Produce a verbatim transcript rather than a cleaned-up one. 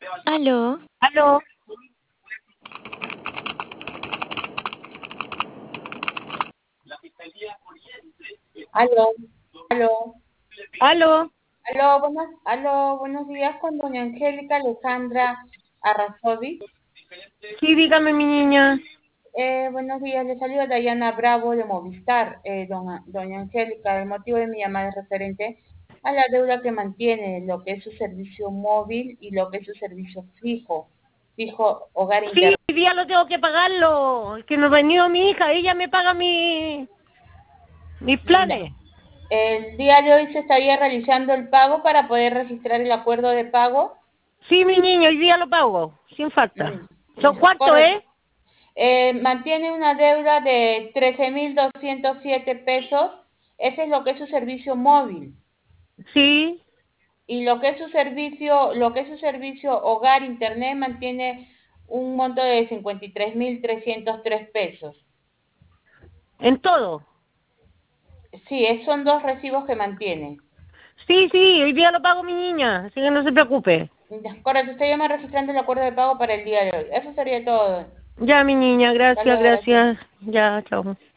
Aló. Aló. Aló, aló, Aló. aló, buenos, aló, buenos días con doña Angélica Alejandra Arrazovi. Sí, dígame, mi niña. Eh, buenos días, le saluda Dayana Bravo de Movistar. Eh, doña, doña Angélica, el motivo de mi llamada es referente a la deuda que mantiene lo que es su servicio móvil y lo que es su servicio fijo, fijo hogar Sí, internet. hoy día lo tengo que pagarlo. Que no ha venido mi hija, ella me paga mi, mis planes. El día de hoy se estaría realizando el pago para poder registrar el acuerdo de pago. Sí, mi niña, hoy día lo pago, sin falta. ¿Son Mm, cuánto, correcto. eh? Eh, mantiene una deuda de trece mil doscientos siete pesos. Ese es lo que es su servicio móvil. Sí. Y lo que es su servicio, lo que es su servicio hogar internet mantiene un monto de cincuenta y tres mil trescientos tres pesos. En todo. Sí, es- son dos recibos que mantiene. Sí, sí, hoy día lo pago, mi niña, así que no se preocupe. Correcto, usted llama registrando el acuerdo de pago para el día de hoy. Eso sería todo. Ya, mi niña, Hasta gracias, luego, gracias. gracias. Ya, chao.